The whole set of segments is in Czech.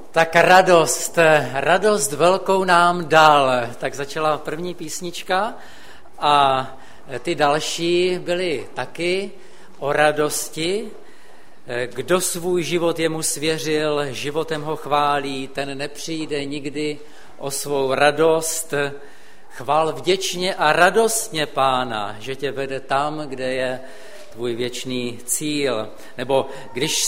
Tak radost velkou nám dal. Tak začala první písnička a ty další byly taky o radosti. Kdo svůj život jemu svěřil, životem ho chválí, ten nepřijde nikdy o svou radost. Chvál vděčně a radostně Pána, že tě vede tam, kde je tvůj věčný cíl. Nebo když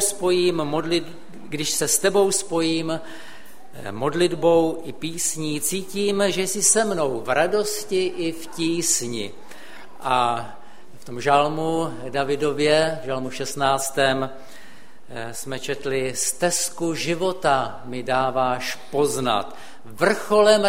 se s tebou spojím modlitbou i písní, cítím, že jsi se mnou v radosti i v tísni. A v tom žalmu Davidově, v žalmu 16. jsme četli: stezku života mi dáváš poznat. Vrcholem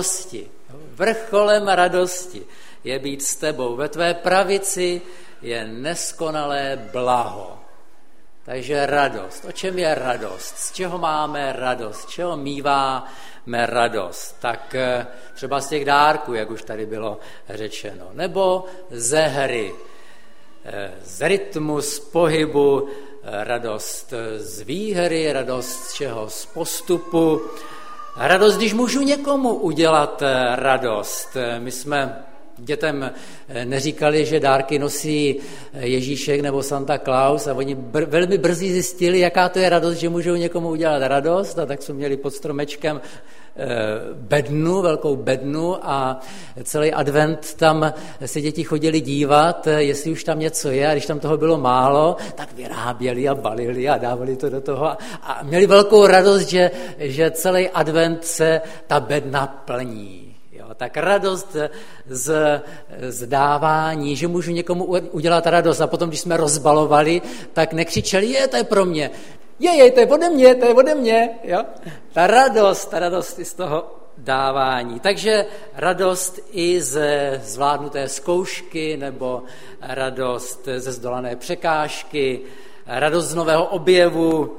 radosti je být s tebou. Ve tvé pravici je neskonalé blaho. Takže radost. O čem je radost? Z čeho máme radost? Z čeho míváme radost? Tak třeba z těch dárků, jak už tady bylo řečeno. Nebo ze hry, z rytmu, z pohybu, radost z výhry, radost z čeho? Z postupu. Radost, když můžu někomu udělat radost. My jsme dětem neříkali, že dárky nosí Ježíšek nebo Santa Claus, a oni velmi brzy zjistili, jaká to je radost, že můžou někomu udělat radost, a tak jsme měli pod stromečkem velkou bednu, a celý advent tam se děti chodili dívat, jestli už tam něco je, a když tam toho bylo málo, tak vyráběli a balili a dávali to do toho a měli velkou radost, že celý advent se ta bedna plní. Tak radost z dávání, že můžu někomu udělat radost, a potom, když jsme rozbalovali, tak nekřičeli: to je pro mě, to je ode mě. Jo? Ta radost i z toho dávání. Takže radost i ze zvládnuté zkoušky, nebo radost ze zdolané překážky, radost z nového objevu,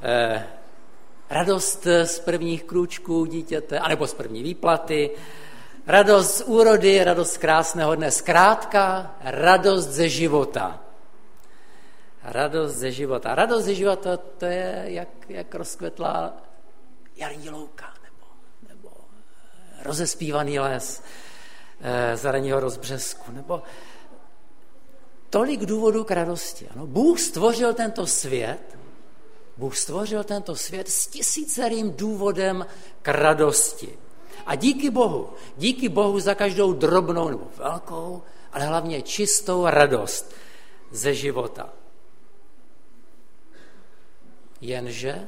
radost z prvních krůčků dítěte, anebo z první výplaty, radost z úrody, radost z krásného dne. Zkrátka, radost ze života. Radost ze života, to je, jak rozkvetlá jarní louka, nebo rozespívaný les z ranního rozbřesku, nebo tolik důvodů k radosti. Ano? Bůh stvořil tento svět s tisícerým důvodem k radosti. A díky Bohu za každou drobnou nebo velkou, ale hlavně čistou radost ze života. Jenže,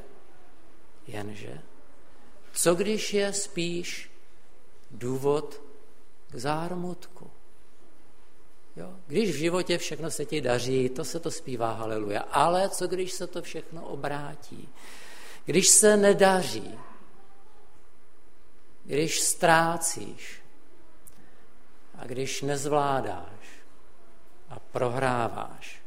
co když je spíš důvod k zármutku? Jo? Když v životě všechno se ti daří, to se to zpívá haleluja, ale co když se to všechno obrátí? Když se nedaří, když ztrácíš a když nezvládáš a prohráváš,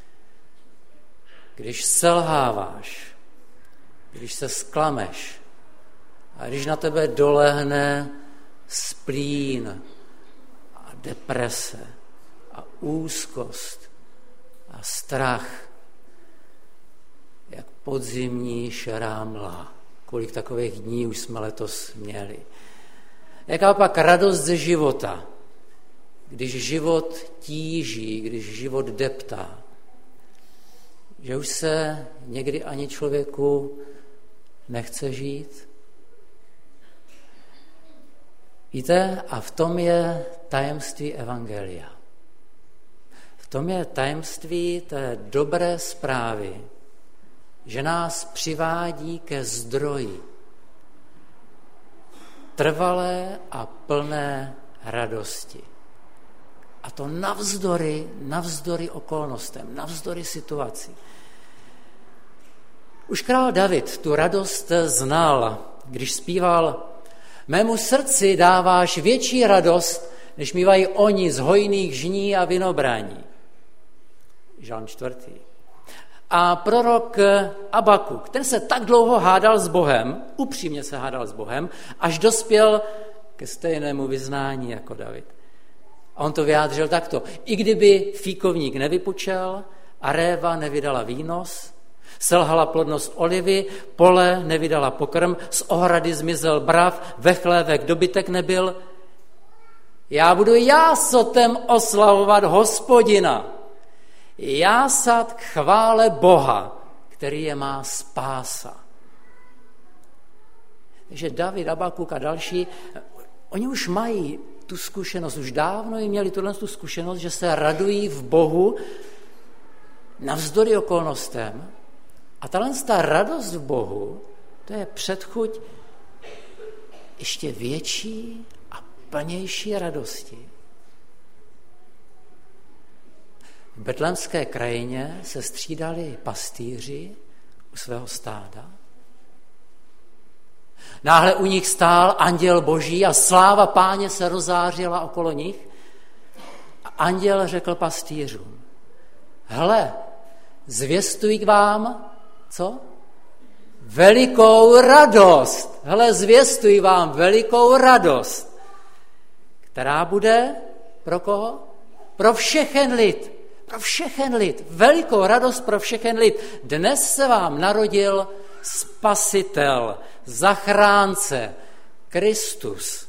když selháváš, když se zklameš a když na tebe dolehne splín a deprese a úzkost a strach, jak podzimní šerá mlha. Kolik takových dní už jsme letos měli. Jaká pak radost ze života, když život tíží, když život deptá, že už se někdy ani člověku nechce žít? Víte, a v tom je tajemství evangelia. V tom je tajemství té dobré zprávy, že nás přivádí ke zdroji trvalé a plné radosti. A to navzdory okolnostem, navzdory situaci. Už král David tu radost znal, když zpíval: mému srdci dáváš větší radost, než mívají oni z hojných žní a vinobraní. Žalm 4. A prorok Abakuk, ten se tak dlouho hádal s Bohem, upřímně se hádal s Bohem, až dospěl ke stejnému vyznání jako David. A on to vyjádřil takto: i kdyby fíkovník nevypučel a réva nevydala výnos, Selhala plodnost olivy, pole nevydala pokrm, z ohrady zmizel brav, ve chlévek dobytek nebyl. Já budu jásotem oslavovat Hospodina. Jásat k chvále Boha, který je má spása. Takže David, Abakuk a další, oni už mají tu zkušenost, už dávno jim měli tu zkušenost, že se radují v Bohu navzdory okolnostem. A ta radost v Bohu, to je předchuť ještě větší a plnější radosti. V betlémské krajině se střídali pastýři u svého stáda. Náhle u nich stál anděl Boží a sláva Páně se rozářila okolo nich. A anděl řekl pastýřům, hle, zvěstuji k vám, co? Velikou radost. Hle, zvěstuji vám velikou radost, která bude pro koho? Pro všechen lid. Pro všechen lid. Velikou radost pro všechen lid. Dnes se vám narodil Spasitel, zachránce, Kristus.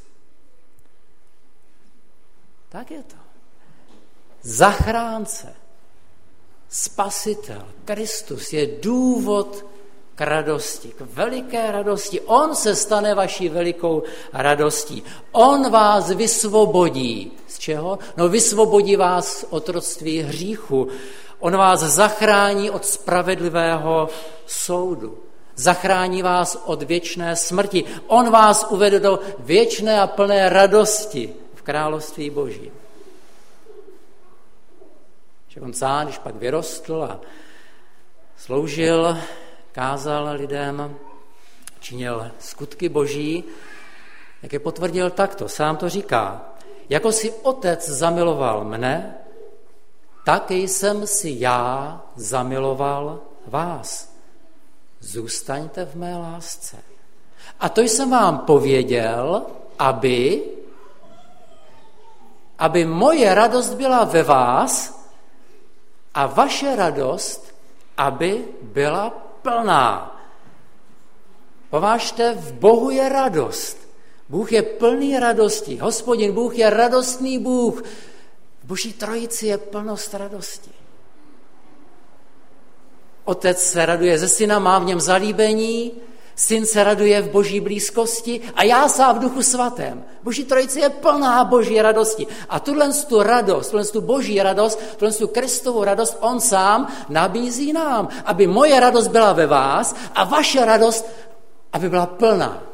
Tak je to. Zachránce, Spasitel, Kristus je důvod k radosti, k veliké radosti. On se stane vaší velikou radostí. On vás vysvobodí. Z čeho? No vysvobodí vás z otroctví hříchu. On vás zachrání od spravedlivého soudu. Zachrání vás od věčné smrti. On vás uvede do věčné a plné radosti v království Božím. Že on sám, když pak vyrostl a sloužil, kázal lidem, činil skutky Boží, jak je potvrdil takto, sám to říká. Jako si Otec zamiloval mne, tak jsem si já zamiloval vás. Zůstaňte v mé lásce. A to jsem vám pověděl, aby moje radost byla ve vás a vaše radost, aby byla plná. Považte, v Bohu je radost. Bůh je plný radosti. Hospodin Bůh je radostný Bůh. V Boží trojici je plnost radosti. Otec se raduje ze syna, má v něm zalíbení, syn se raduje v Boží blízkosti a jásá v Duchu svatém. Boží trojice je plná Boží radosti. A tu radost, tu Boží radost, tu Kristovu radost on sám nabízí nám, aby moje radost byla ve vás a vaše radost, aby byla plná.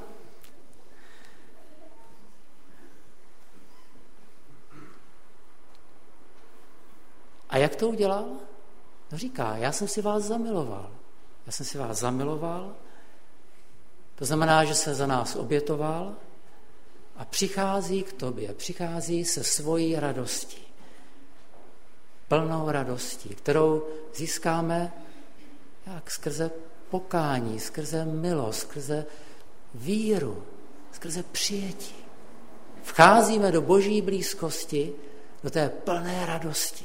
A jak to udělal? No říká, já jsem si vás zamiloval. Já jsem si vás zamiloval, to znamená, že se za nás obětoval a přichází k tobě, přichází se svojí radostí. Plnou radostí, kterou získáme jak skrze pokání, skrze milost, skrze víru, skrze přijetí. Vcházíme do Boží blízkosti, do té plné radosti.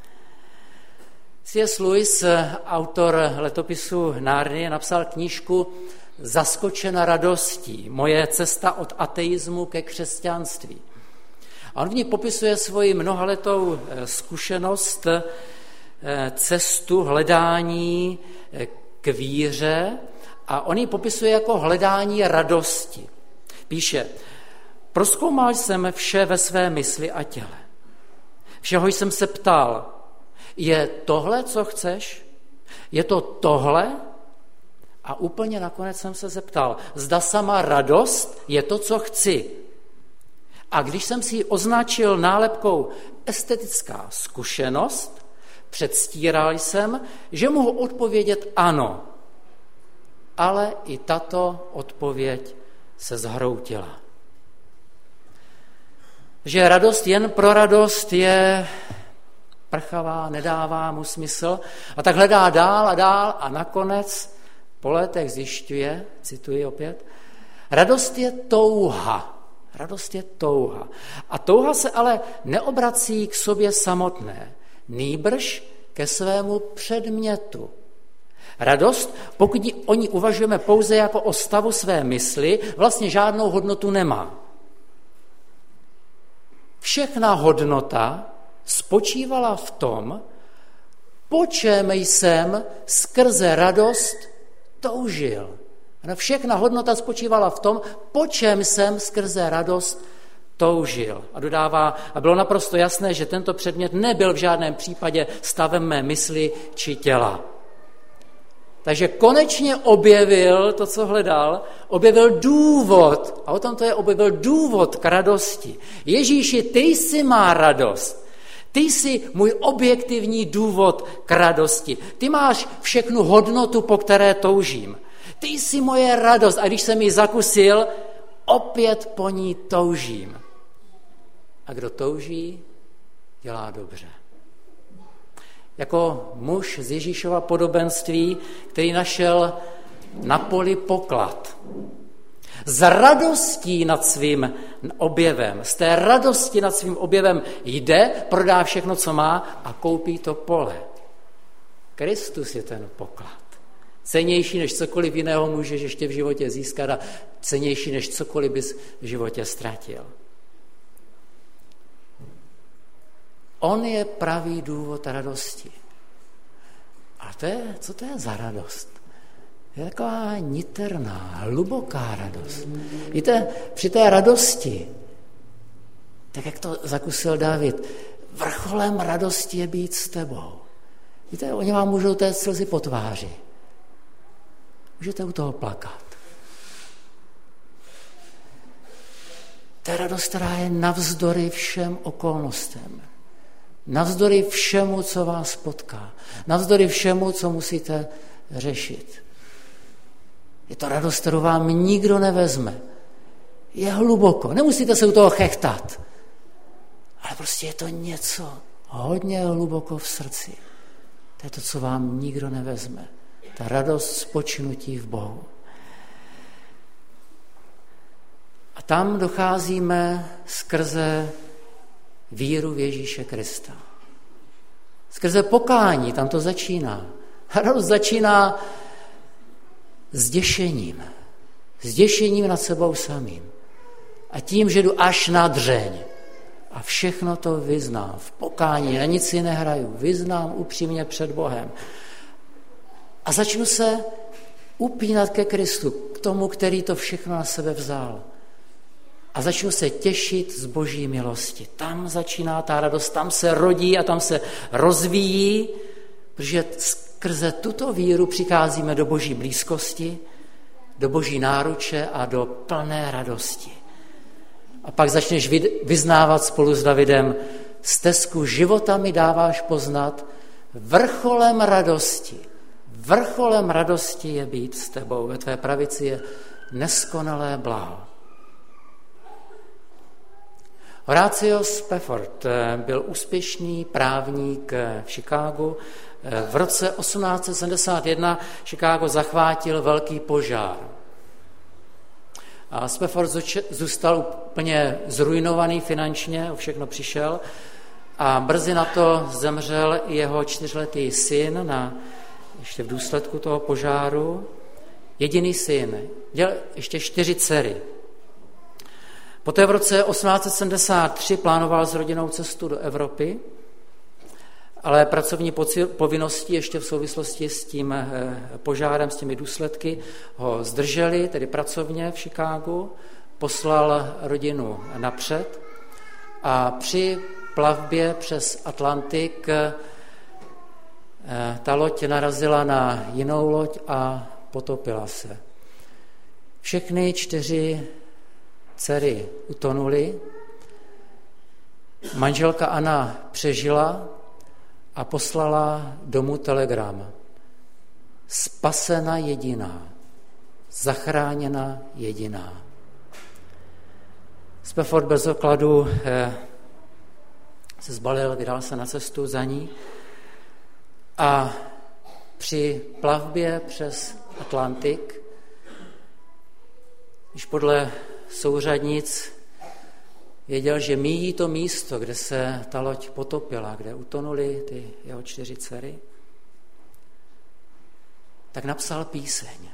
C.S. Lewis, autor letopisu Narnie, napsal knížku Zaskočena radostí. Moje cesta od ateismu ke křesťanství. A on v ní popisuje svoji mnohaletou zkušenost, cestu hledání k víře a on ji popisuje jako hledání radosti. Píše, prozkoumal jsem vše ve své mysli a těle. Všeho jsem se ptal, je tohle, co chceš? Je to tohle? A úplně nakonec jsem se zeptal, zda sama radost je to, co chci. A když jsem si ji označil nálepkou estetická zkušenost, předstíral jsem, že mohu odpovědět ano. Ale i tato odpověď se zhroutila. Že radost jen pro radost je prchavá, nedává mu smysl a tak hledá dál a dál a nakonec po letech zjišťuje, cituji opět, radost je touha. Radost je touha. A touha se ale neobrací k sobě samotné, nýbrž ke svému předmětu. Radost, pokud o ní uvažujeme pouze jako o stavu své mysli, vlastně žádnou hodnotu nemá. Všechna hodnota spočívala v tom, po čem jsem skrze radost toužil. Všechna hodnota spočívala v tom, po čem jsem skrze radost toužil. A dodává, a bylo naprosto jasné, že tento předmět nebyl v žádném případě stavem mé mysli či těla. Takže konečně objevil to, co hledal, objevil důvod, a o tom to je, objevil důvod k radosti. Ježíši, ty jsi má radost. Ty jsi můj objektivní důvod k radosti. Ty máš všechnu hodnotu, po které toužím. Ty jsi moje radost a když jsem ji zakusil, opět po ní toužím. A kdo touží, dělá dobře. Jako muž z Ježíšova podobenství, který našel na poli poklad. Z radostí nad svým objevem, z té radosti nad svým objevem jde, prodá všechno, co má a koupí to pole. Kristus je ten poklad. Cennější než cokoliv jiného můžeš ještě v životě získat a cennější než cokoliv bys v životě ztratil. On je pravý důvod radosti. A co to je za radost? Je taková niterná, hluboká radost. Víte, při té radosti, tak jak to zakusil David, vrcholem radosti je být s tebou. Víte, oni vám můžou téct slzy po tváři. Můžete u toho plakat. To je radost, která je navzdory všem okolnostem. Navzdory všemu, co vás potká. Navzdory všemu, co musíte řešit. Je to radost, kterou vám nikdo nevezme. Je hluboko. Nemusíte se u toho chechtat. Ale prostě je to něco hodně hluboko v srdci. To je to, co vám nikdo nevezme. Ta radost spočinutí v Bohu. A tam docházíme skrze víru v Ježíše Krista. Skrze pokání, tam to začíná. Radost začíná zděšením. Zděšením nad sebou samým. A tím, že jdu až na dřeň. A všechno to vyznám. V pokání, na nic si nehraju. Vyznám upřímně před Bohem. A začnu se upínat ke Kristu, k tomu, který to všechno na sebe vzal. A začnu se těšit z Boží milosti. Tam začíná ta radost, tam se rodí a tam se rozvíjí, protože skrze tuto víru přicházíme do Boží blízkosti, do Boží náruče a do plné radosti. A pak začneš vyznávat spolu s Davidem, stezku života mi dáváš poznat, vrcholem radosti je být s tebou, ve tvé pravici je neskonalé blaho. Horatio Spafford byl úspěšný právník v Chicagu. V roce 1871 Chicago zachvátil velký požár. A Spafford zůstal úplně zrujnovaný finančně, o všechno přišel a brzy na to zemřel i jeho 4letý syn ještě v důsledku toho požáru. Jediný syn, měl ještě 4 dcery. Poté v roce 1873 plánoval s rodinou cestu do Evropy, ale pracovní povinnosti ještě v souvislosti s tím požárem, s těmi důsledky ho zdrželi, tedy pracovně v Chicagu, poslal rodinu napřed a při plavbě přes Atlantik ta loď narazila na jinou loď a potopila se. Všechny 4 dcery utonuly, manželka Anna přežila a poslala domů telegram. Spasena jediná, zachráněna jediná. Spafford bez okladu se zbalil, vydal se na cestu za ní a při plavbě přes Atlantik, když podle souřadnic věděl, že míjí to místo, kde se ta loď potopila, kde utonuly ty jeho 4 dcery, tak napsal píseň.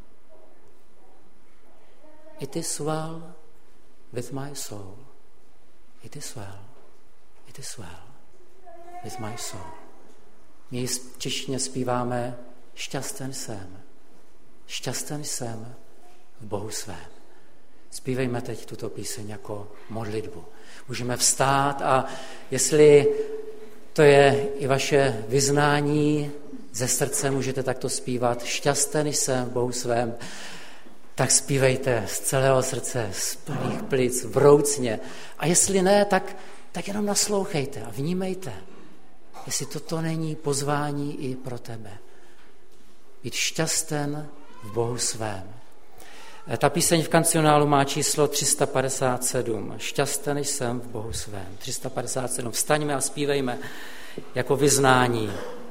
It is well with my soul. It is well. It is well with my soul. My v češtině zpíváme šťasten jsem. Šťasten jsem v Bohu svém. Zpívejme teď tuto píseň jako modlitbu. Můžeme vstát a jestli to je i vaše vyznání ze srdce, můžete takto zpívat. Šťasten jsem v Bohu svém. Tak zpívejte z celého srdce, z plných plic, vroucně. A jestli ne, tak jenom naslouchejte a vnímejte, jestli toto není pozvání i pro tebe. Být šťasten v Bohu svém. Ta píseň v kancionálu má číslo 357. Šťasten jsem v Bohu svém. 357. Vstaňme a zpívejme jako vyznání.